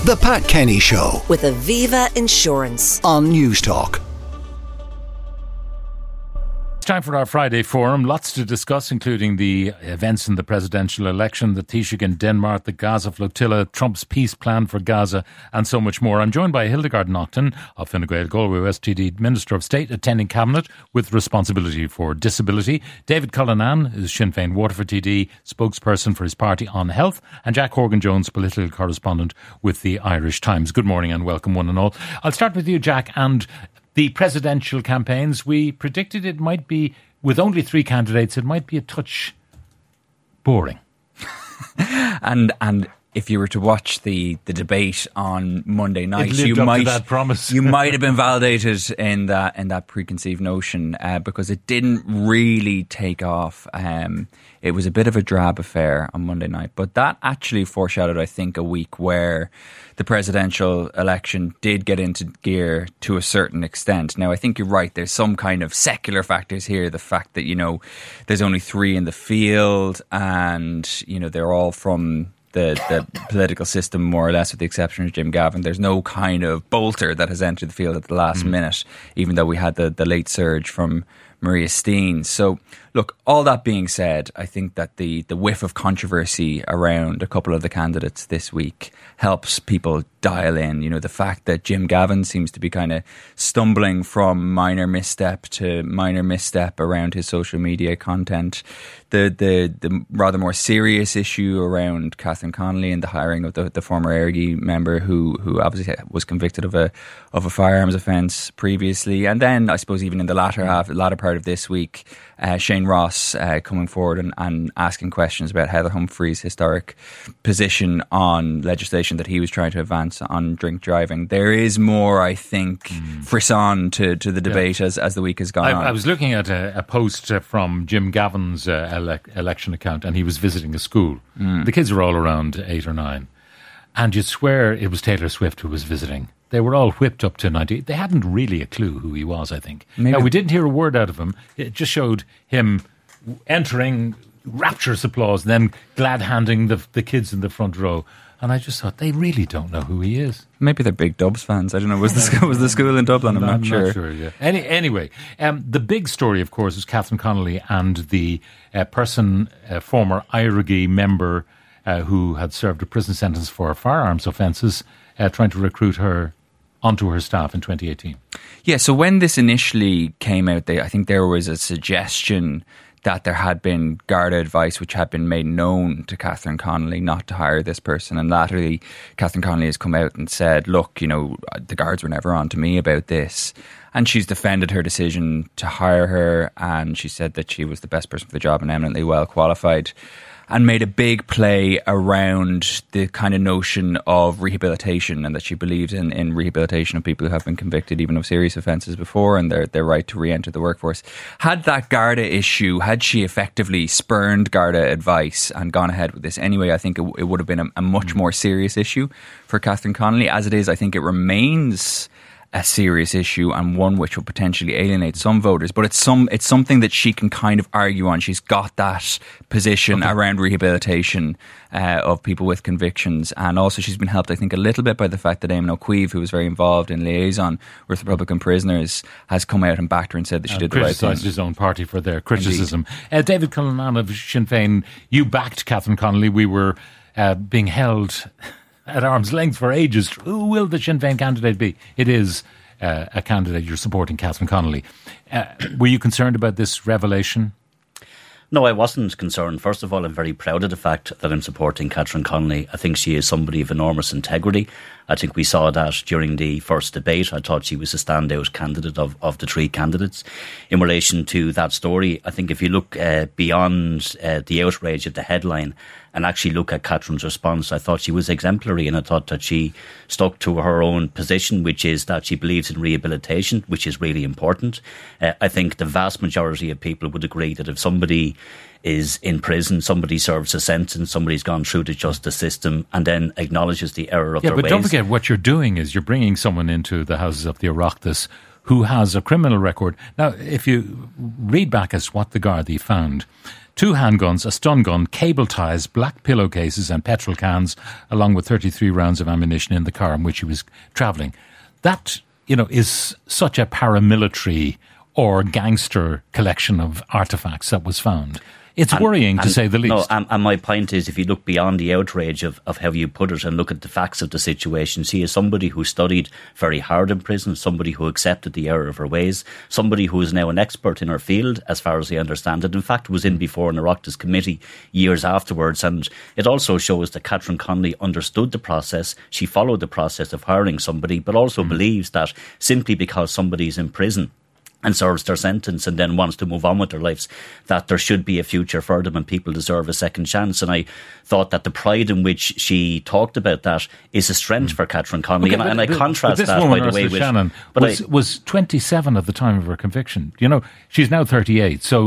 The Pat Kenny Show with Aviva Insurance on Newstalk. It's time for our Friday forum. Lots to discuss, including the events in the presidential election, the Taoiseach in Denmark, the Gaza flotilla, Trump's peace plan for Gaza, and so much more. I'm joined by Hildegard Naughton of Fine Gael, Galway West TD, Minister of State, attending Cabinet with responsibility for disability. David Cullinan is Sinn Féin Waterford TD, spokesperson for his party on health, and Jack Horgan-Jones, political correspondent with the Irish Times. Good morning and welcome one and all. I'll start with you, Jack, and the presidential campaigns. We predicted it might be, with only 3 candidates, it might be a touch boring. And if you were to watch the debate on Monday night, you might have been validated in that preconceived notion because it didn't really take off. It was a bit of a drab affair on Monday night, but that actually foreshadowed, I think, a week where the presidential election did get into gear to a certain extent. Now, I think you're right. There's some kind of secular factors here. The fact that, there's only 3 in the field and, they're all from the political system, more or less, with the exception of Jim Gavin. There's no kind of bolter that has entered the field at the last minute, even though we had the late surge from Maria Steen. So, look, all that being said, I think that the whiff of controversy around a couple of the candidates this week helps people dial in. The fact that Jim Gavin seems to be kind of stumbling from minor misstep to minor misstep around his social media content. The rather more serious issue around Catherine Connolly and the hiring of the former Airgie member who obviously was convicted of a firearms offence previously. And then, I suppose, even in the latter part of this week, Shane Ross coming forward and asking questions about Heather Humphrey's historic position on legislation that he was trying to advance on drink driving. There is more, I think, frisson to the debate as the week has gone on. I was looking at a post from Jim Gavin's election account, and he was visiting a school. The kids were all around 8 or 9. And you'd swear it was Taylor Swift who was visiting. They were all whipped up to 90. They hadn't really a clue who he was, I think. Now, we didn't hear a word out of him. It just showed him entering, rapturous applause, and then glad-handing the kids in the front row. And I just thought, they really don't know who he is. Maybe they're big Dubs fans. I don't know. Was the school in Dublin? I'm not sure. Not sure, yeah. Anyway, the big story, of course, is Catherine Connolly and the former Airgie member who had served a prison sentence for firearms offences, trying to recruit her onto her staff in 2018. Yeah, so when this initially came out, I think there was a suggestion that there had been Garda advice which had been made known to Catherine Connolly not to hire this person. And latterly, Catherine Connolly has come out and said, look, the guards were never on to me about this. And she's defended her decision to hire her, and she said that she was the best person for the job and eminently well qualified, and made a big play around the kind of notion of rehabilitation, and that she believes in rehabilitation of people who have been convicted even of serious offences before, and their right to re-enter the workforce. Had that Garda issue, had she effectively spurned Garda advice and gone ahead with this anyway, I think it would have been a much more serious issue for Catherine Connolly. As it is, I think it remains a serious issue and one which will potentially alienate some voters, but it's something that she can kind of argue on. She's got that position around rehabilitation of people with convictions, and also she's been helped, I think, a little bit by the fact that Eamon O'Keefe, who was very involved in liaison with Republican prisoners, has come out and backed her and said that she did the right thing. Criticised his own party for their criticism. David Cullinan of Sinn Féin, you backed Catherine Connolly. We were being held at arm's length for ages. Who will the Sinn Féin candidate be? It is a candidate you're supporting, Catherine Connolly. Were you concerned about this revelation? No, I wasn't concerned. First of all, I'm very proud of the fact that I'm supporting Catherine Connolly. I think she is somebody of enormous integrity. I think we saw that during the first debate. I thought she was a standout candidate of the 3 candidates. In relation to that story, I think if you look beyond the outrage at the headline and actually look at Catherine's response, I thought she was exemplary, and I thought that she stuck to her own position, which is that she believes in rehabilitation, which is really important. I think the vast majority of people would agree that if somebody is in prison, somebody serves a sentence, somebody's gone through the justice system and then acknowledges the error of their ways. Yeah, but don't forget, what you're doing is you're bringing someone into the houses of the Oireachtas who has a criminal record. Now, if you read back as what the Gardaí found, 2 handguns, a stun gun, cable ties, black pillowcases and petrol cans, along with 33 rounds of ammunition in the car in which he was travelling. That, is such a paramilitary or gangster collection of artefacts that was found. It's worrying, to say the least. No, and my point is, if you look beyond the outrage of how you put it and look at the facts of the situation, see, as somebody who studied very hard in prison, somebody who accepted the error of her ways, somebody who is now an expert in her field, as far as I understand it, in fact was in before an Oireachtas committee years afterwards, and it also shows that Catherine Connolly understood the process, she followed the process of hiring somebody, but also believes that simply because somebody is in prison and serves their sentence and then wants to move on with their lives, that there should be a future for them and people deserve a second chance. And I thought that the pride in which she talked about that is a strength for Catherine Connolly. Okay, and I contrast this that, woman, by the way, with Shannon, was 27 at the time of her conviction. She's now 38. So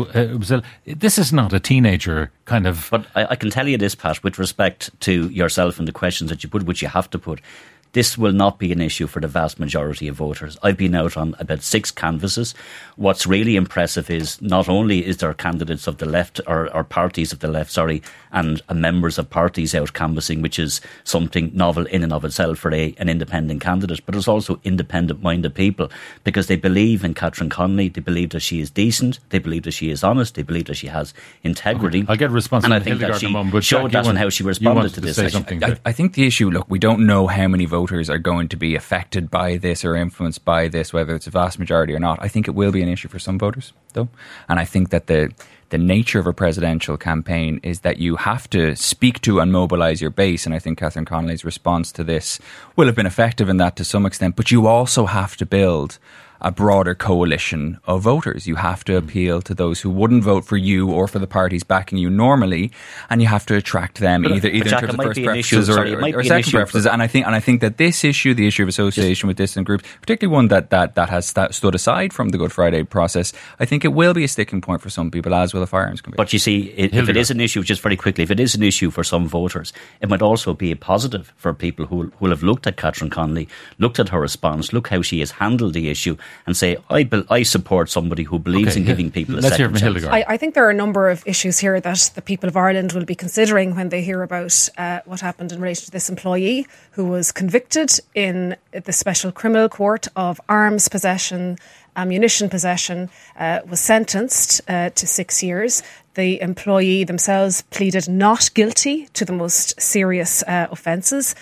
this is not a teenager kind of... But I can tell you this, Pat, with respect to yourself and the questions that you put, which you have to put, this will not be an issue for the vast majority of voters. I've been out on about 6 canvasses. What's really impressive is not only is there candidates of the left or parties of the left, and members of parties out canvassing, which is something novel in and of itself for an independent candidate, but there's also independent-minded people because they believe in Catherine Connolly, they believe that she is decent, they believe that she is honest, they believe that she has integrity. Okay. I'll get a response. And I think that she showed that in how she responded to this. I think the issue, look, we don't know how many voters are going to be affected by this or influenced by this, whether it's a vast majority or not. I think it will be an issue for some voters, though. And I think that the nature of a presidential campaign is that you have to speak to and mobilise your base. And I think Catherine Connolly's response to this will have been effective in that to some extent. But you also have to build a broader coalition of voters. You have to appeal to those who wouldn't vote for you or for the parties backing you normally, and you have to attract them either in terms of first preferences or second preferences. And I think that this issue, the issue of association with dissident groups, particularly one that has stood aside from the Good Friday process, I think it will be a sticking point for some people, as will the firearms conviction. But you see, if it is an issue, just very quickly, if it is an issue for some voters, it might also be a positive for people who will have looked at Catherine Connolly, looked at her response, look how she has handled the issue, and say, I support somebody who believes in giving people a second chance. I think there are a number of issues here that the people of Ireland will be considering when they hear about what happened in relation to this employee who was convicted in the Special Criminal Court of arms possession, ammunition possession, was sentenced to 6 years. The employee themselves pleaded not guilty to the most serious offences.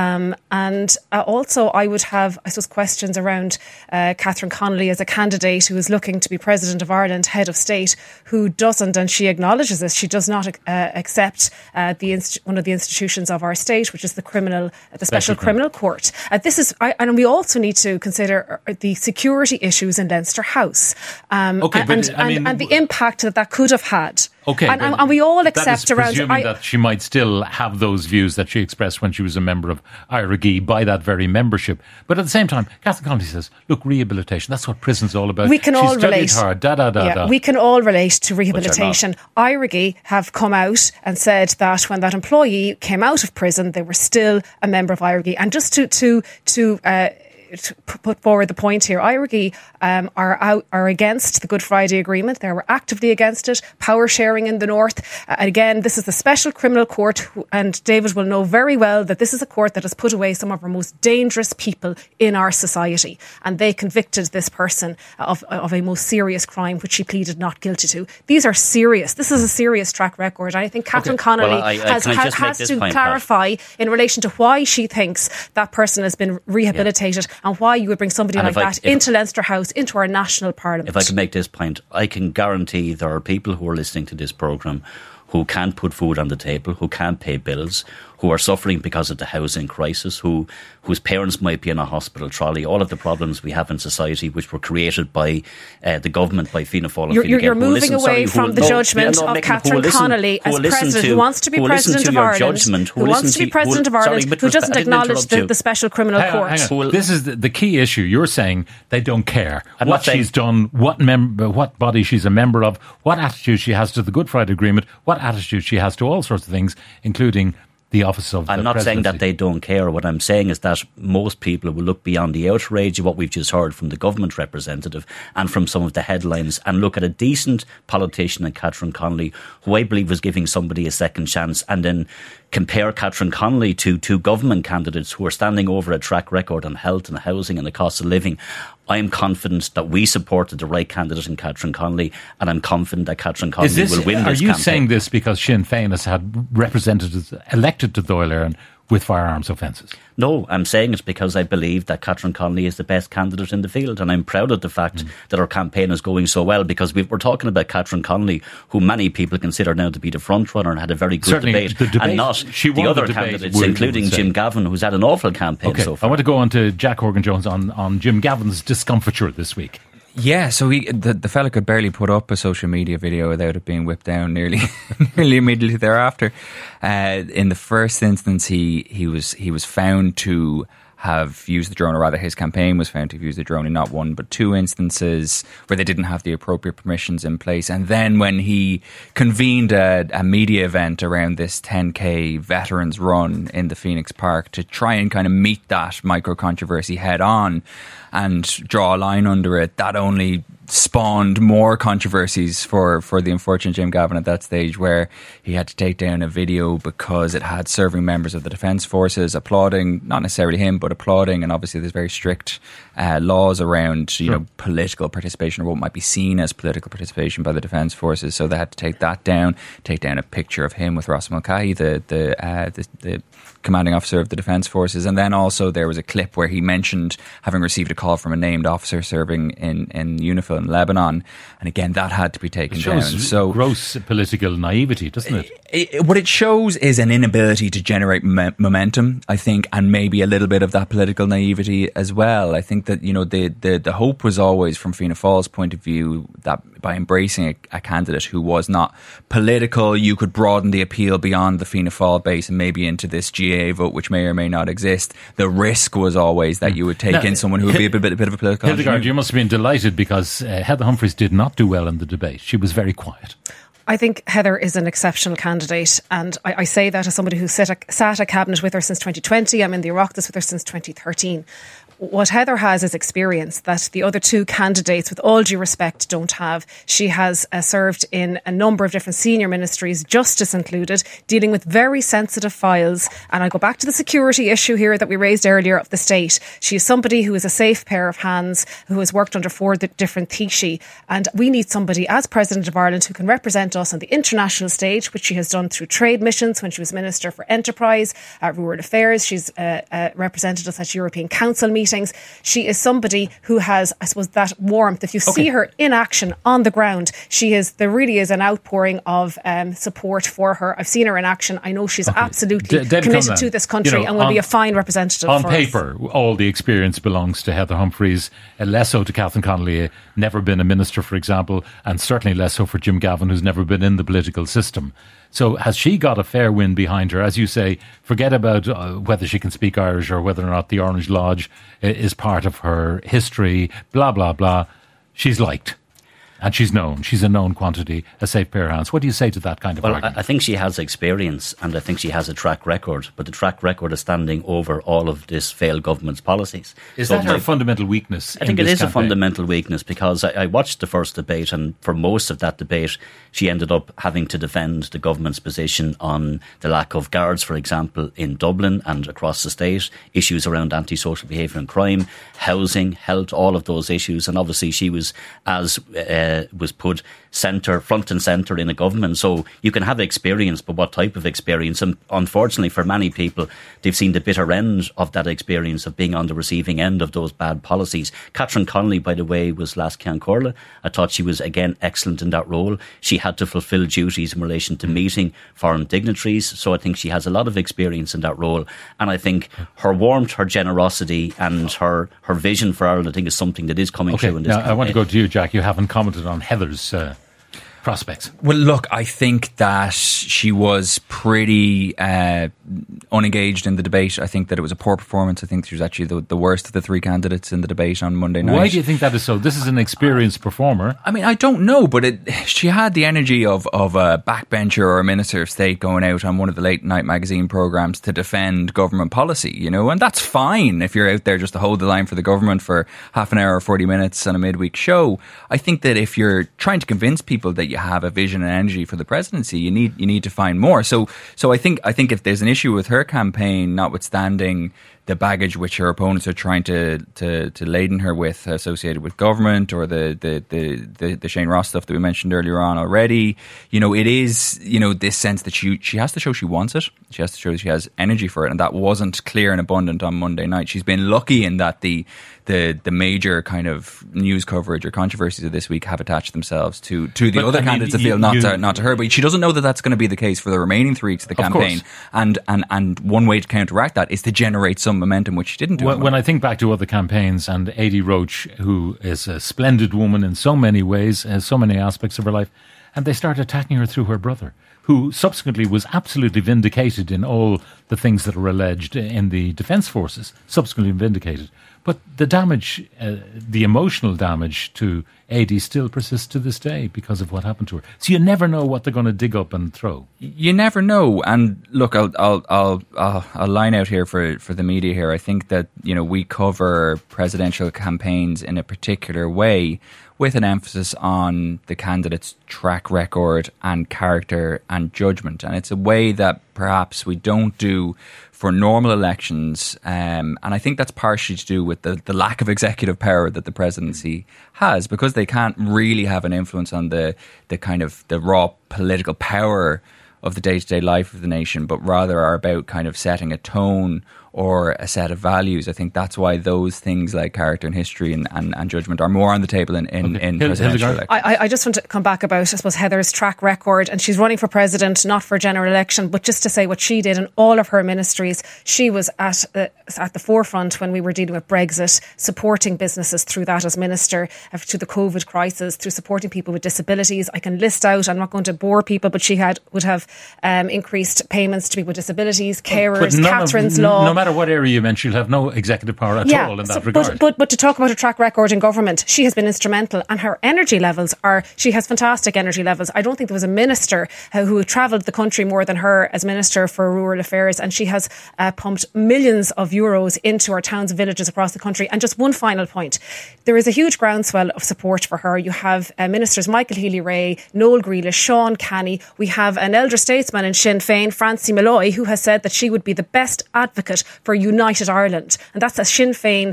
And also I would have, I suppose, questions around Catherine Connolly as a candidate who is looking to be President of Ireland, head of state, who doesn't, and she acknowledges this, she does not accept one of the institutions of our state, which is the Special Criminal Court. And we also need to consider the security issues in Leinster House, and the impact that could have had. Okay, and we all accept around... presuming that she might still have those views that she expressed when she was a member of IRG by that very membership. But at the same time, Catherine Connolly says, look, rehabilitation, that's what prison's all about. We can all relate. Hard, We can all relate to rehabilitation. IRG have come out and said that when that employee came out of prison, they were still a member of IRG. And just to put forward the point here, IRG are against the Good Friday Agreement. They were actively against it. Power sharing in the north. Again, this is the Special Criminal Court, and David will know very well that this is a court that has put away some of our most dangerous people in our society, and they convicted this person of a most serious crime which she pleaded not guilty to. These are serious. This is a serious track record. I think Catherine Connolly has to clarify in relation to why she thinks that person has been rehabilitated. Yeah. And why you would bring somebody like that into Leinster House, into our national parliament. If I could make this point, I can guarantee there are people who are listening to this programme who can't put food on the table, who can't pay bills, who are suffering because of the housing crisis, whose parents might be in a hospital trolley, all of the problems we have in society which were created by the government, by Fianna Fáil and Fine Gael. You're moving away from the judgment of Catherine Connolly as President, who wants to be President of Ireland, who wants to be President of Ireland, who doesn't acknowledge the Special Criminal Court. Hang on. This is the key issue. You're saying they don't care what she's done, what body she's a member of, what attitude she has to the Good Friday Agreement, what attitude she has to all sorts of things, including the office of I'm the not presidency. saying that they don't care. What I'm saying is that most people will look beyond the outrage of what we've just heard from the government representative and from some of the headlines and look at a decent politician in Catherine Connolly, who I believe was giving somebody a second chance, and then compare Catherine Connolly to two government candidates who are standing over a track record on health and housing and the cost of living. I am confident that we supported the right candidate in Catherine Connolly, and I'm confident that Catherine Connolly will win this campaign. Are you campaign. saying this because Sinn Féin has had representatives elected to Dáil Éireann with firearms offences? No, I'm saying it because I believe that Catherine Connolly is the best candidate in the field, and I'm proud of the fact that our campaign is going so well, because we're talking about Catherine Connolly, who many people consider now to be the front runner and had a very good debate, and not the other candidates, including Jim Gavin, who's had an awful campaign so far. I want to go on to Jack Horgan-Jones on Jim Gavin's discomfiture this week. Yeah, so the fella could barely put up a social media video without it being whipped down nearly immediately thereafter. In the first instance, he was found to have used the drone, or rather his campaign was found to have used the drone in not one but two instances where they didn't have the appropriate permissions in place. And then when he convened a media event around this 10k veterans run in the Phoenix Park to try and kind of meet that micro-controversy head on and draw a line under it, that only spawned more controversies for the unfortunate Jim Gavin at that stage, where he had to take down a video because it had serving members of the Defence Forces applauding, not necessarily him, but applauding, and obviously there's very strict laws around political participation, or what might be seen as political participation by the Defence Forces, so they had to take that down, take down a picture of him with Ross Mulcahy, the commanding officer of the Defence Forces, and then also there was a clip where he mentioned having received a call from a named officer serving in UNIFIL in Lebanon, and again that had to be taken down. So gross political naivety, doesn't it? What it shows is an inability to generate momentum, I think, and maybe a little bit of that political naivety as well. I think that, you know, the hope was always from Fianna Fáil's point of view that by embracing a candidate who was not political, you could broaden the appeal beyond the Fianna Fáil base and maybe into this GA vote, which may or may not exist. The risk was always that you would take in someone who would be a bit of a political. Hildegard, you must have been delighted because Heather Humphreys did not do well in the debate. She was very quiet. I think Heather is an exceptional candidate, and I say that as somebody who sat at cabinet with her since 2020. I'm in the Oireachtas with her since 2013. What Heather has is experience that the other two candidates, with all due respect, don't have. She has served in a number of different senior ministries, justice included, dealing with very sensitive files. And I go back to the security issue here that we raised earlier of the state. She is somebody who is a safe pair of hands, who has worked under 4 different Taoiseach. And we need somebody as President of Ireland who can represent us on the international stage, which she has done through trade missions when she was Minister for Enterprise, Rural Affairs. She's represented us at European Council meetings. She is somebody who has, I suppose, that warmth. If you see her in action on the ground, there really is an outpouring of support for her. I've seen her in action. I know she's absolutely committed to this country, and will be a fine representative on for paper. us. All the experience belongs to Heather Humphreys, less so to Catherine Connolly, never been a minister, for example, and certainly less so for Jim Gavin, who's never been in the political system. So has she got a fair wind behind her? As you say, forget about whether she can speak Irish or whether or not the Orange Lodge is part of her history, blah, blah, blah. She's liked. And she's known. She's a known quantity, a safe pair of hands. What do you say to that kind of argument? I think she has experience, and I think she has a track record. But the track record is standing over all of this failed government's policies. Is that her fundamental weakness? I think it is a fundamental weakness, because I watched the first debate, and for most of that debate, she ended up having to defend the government's position on the lack of guards, for example, in Dublin and across the state, issues around antisocial behaviour and crime, housing, health, all of those issues. And obviously she was, as was put front and centre in a government. So you can have experience, but what type of experience? And unfortunately for many people, they've seen the bitter end of that experience of being on the receiving end of those bad policies. Catherine Connolly, by the way, was last Ceann Comhairle. I thought she was, again, excellent in that role. She had to fulfil duties in relation to meeting foreign dignitaries. So I think she has a lot of experience in that role. And I think her warmth, her generosity and her vision for Ireland, I think, is something that is coming through in this campaign. I want to go to you, Jack. You haven't commented on Heather's prospects? Well, look, I think that she was pretty unengaged in the debate. I think that it was a poor performance. I think she was actually the worst of the three candidates in the debate on Monday night. Why do you think that is so? This is an experienced performer. I mean, I don't know, but she had the energy of a backbencher or a minister of state going out on one of the late night magazine programs to defend government policy, you know, and that's fine if you're out there just to hold the line for the government for half an hour or 40 minutes on a midweek show. I think that if you're trying to convince people that you have a vision and energy for the presidency, you need to find more. So I think if there's an issue with her campaign, notwithstanding the baggage which her opponents are trying to laden her with associated with government, or the Shane Ross stuff that we mentioned earlier on already, you know, it is, you know, this sense that she has to show she wants it. She has to show she has energy for it, and that wasn't clear and abundant on Monday night. She's been lucky in that the major kind of news coverage or controversies of this week have attached themselves to the other candidates that feel not to her. But she doesn't know that that's going to be the case for the remaining 3 weeks of the campaign. And one way to counteract that is to generate some momentum, which she didn't do. When I think back to other campaigns, and Eddie Roach, who is a splendid woman in so many ways, has so many aspects of her life, and they start attacking her through her brother, who subsequently was absolutely vindicated in all the things that are alleged in the Defence Forces, subsequently vindicated. But the damage, the emotional damage to Eddie still persists to this day because of what happened to her. So you never know what they're going to dig up and throw. You never know. And look, I'll line out here for the media here. I think that, you know, we cover presidential campaigns in a particular way, with an emphasis on the candidate's track record and character and judgment. And it's a way that perhaps we don't do for normal elections. And I think that's partially to do with the lack of executive power that the presidency has, because they can't really have an influence on the kind of the raw political power of the day-to-day life of the nation, but rather are about kind of setting a tone or a set of values. I think that's why those things like character and history and judgment are more on the table in presidential elections. I just want to come back about, I suppose, Heather's track record, and she's running for president, not for general election, but just to say what she did in all of her ministries. She was at the forefront when we were dealing with Brexit, supporting businesses through that as minister, through the COVID crisis, through supporting people with disabilities. I can list out, I'm not going to bore people, but she would have increased payments to people with disabilities, carers, Catherine's Law. No matter what area you mention, she'll have no executive power at all in that regard. But to talk about her track record in government, she has been instrumental, and her energy levels she has fantastic energy levels. I don't think there was a minister who travelled the country more than her as Minister for Rural Affairs, and she has pumped millions of euros into our towns and villages across the country. And just one final point, there is a huge groundswell of support for her. You have Ministers Michael Healy-Rae, Noel Grealish, Sean Canny. We have an elder statesman in Sinn Féin, Francie Malloy, who has said that she would be the best advocate for United Ireland, and that's a Sinn Féin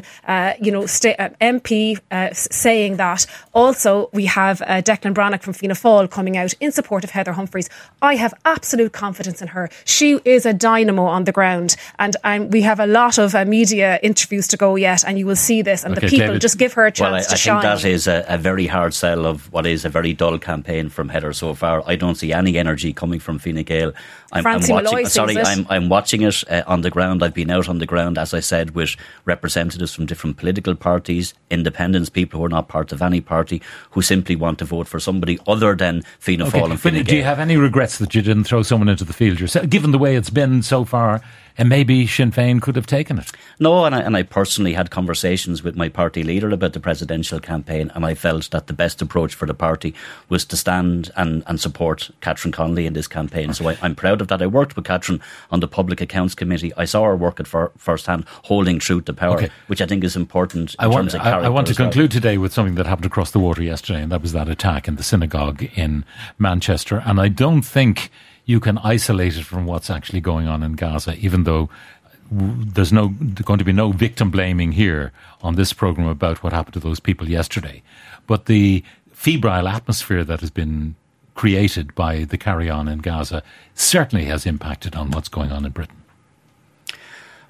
MP saying that. Also, we have Declan Brannock from Fianna Fáil coming out in support of Heather Humphreys. I have absolute confidence in her. She is a dynamo on the ground, and we have a lot of media interviews to go yet, and you will see this, and the people, David, just give her a chance to shine. I think that is a very hard sell of what is a very dull campaign from Heather so far. I don't see any energy coming from Fine Gael. I'm watching it on the ground. I've been out on the ground, as I said, with representatives from different political parties, independents, people who are not part of any party, who simply want to vote for somebody other than Fianna Fáil and Fine Gael. Do you have any regrets that you didn't throw someone into the field yourself, given the way it's been so far? And maybe Sinn Féin could have taken it. No, and I personally had conversations with my party leader about the presidential campaign, and I felt that the best approach for the party was to stand and support Catherine Connolly in this campaign. So I'm proud of that. I worked with Catherine on the Public Accounts Committee. I saw her work at first hand, holding truth to power, which I think is important in terms of character. I want to conclude today with something that happened across the water yesterday, and that was that attack in the synagogue in Manchester. And I don't think you can isolate it from what's actually going on in Gaza, even though there's going to be no victim blaming here on this programme about what happened to those people yesterday. But the febrile atmosphere that has been created by the carry-on in Gaza certainly has impacted on what's going on in Britain.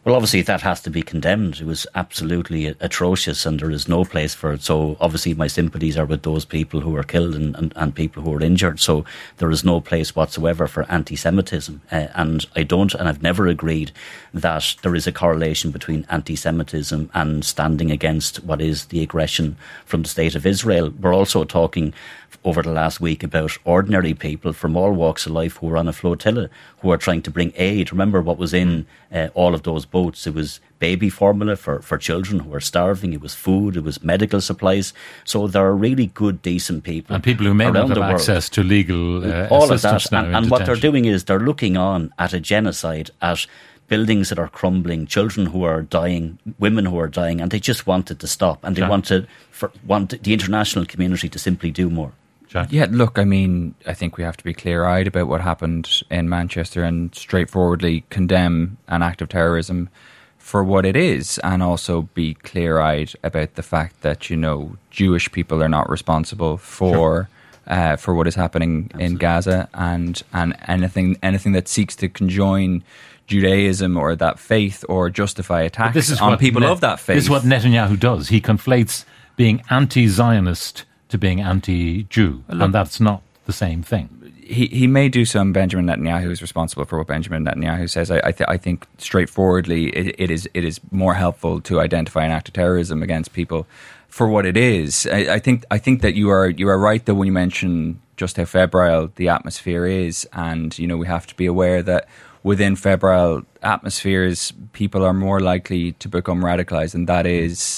Well, obviously that has to be condemned. It was absolutely atrocious and there is no place for it. So obviously my sympathies are with those people who were killed and people who were injured. So there is no place whatsoever for anti-Semitism. And I've never agreed that there is a correlation between anti-Semitism and standing against what is the aggression from the State of Israel. We're also talking over the last week about ordinary people from all walks of life who were on a flotilla, who are trying to bring aid. Remember what was in all of those boats. It was baby formula for children who were starving. It was food. It was medical supplies. So there are really good, decent people. And people who may not have access to legal all assistance of that. now. And what they're doing is they're looking on at a genocide, at buildings that are crumbling, children who are dying, women who are dying, and they just want it to stop. And they want the international community to simply do more. Jack? Yeah, look, I mean, I think we have to be clear-eyed about what happened in Manchester and straightforwardly condemn an act of terrorism for what it is, and also be clear-eyed about the fact that, you know, Jewish people are not responsible for what is happening in Gaza, and anything that seeks to conjoin Judaism or that faith or justify attacks on people of that faith. This is what Netanyahu does. He conflates being anti-Zionist to being anti-Jew, and that's not the same thing. He may do some. Benjamin Netanyahu is responsible for what Benjamin Netanyahu says. I think straightforwardly it is more helpful to identify an act of terrorism against people for what it is. I think that you are right though when you mention just how febrile the atmosphere is, and you know we have to be aware that within febrile atmospheres people are more likely to become radicalised, and that is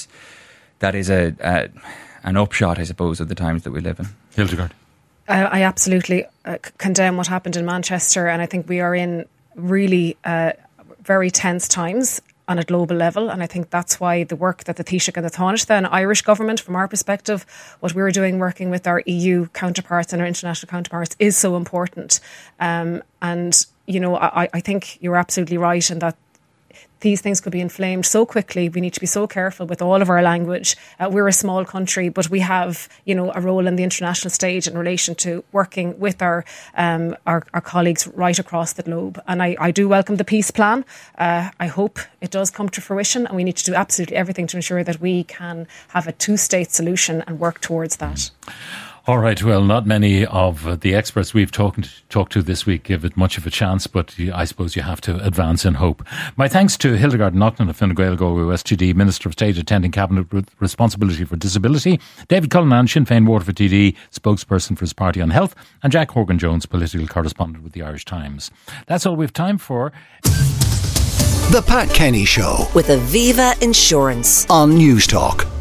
an upshot, I suppose, of the times that we live in. Hildegard. I absolutely condemn what happened in Manchester, and I think we are in really very tense times on a global level, and I think that's why the work that the Taoiseach and the Taoiseach and Irish government, from our perspective, what we're doing working with our EU counterparts and our international counterparts is so important. And, you know, I think you're absolutely right in that these things could be inflamed so quickly. We need to be so careful with all of our language. We're a small country, but we have, you know, a role in the international stage in relation to working with our colleagues right across the globe. And I do welcome the peace plan. I hope it does come to fruition, and we need to do absolutely everything to ensure that we can have a two-state solution and work towards that. All right, well, not many of the experts we've talked to this week give it much of a chance, but I suppose you have to advance in hope. My thanks to Hildegard Naughton of Fine Gael Galway STD, Minister of State attending Cabinet with responsibility for disability, David Cullinan, Sinn Féin Waterford TD, spokesperson for his party on health, and Jack Horgan-Jones, political correspondent with the Irish Times. That's all we've time for. The Pat Kenny Show with Aviva Insurance on News Talk.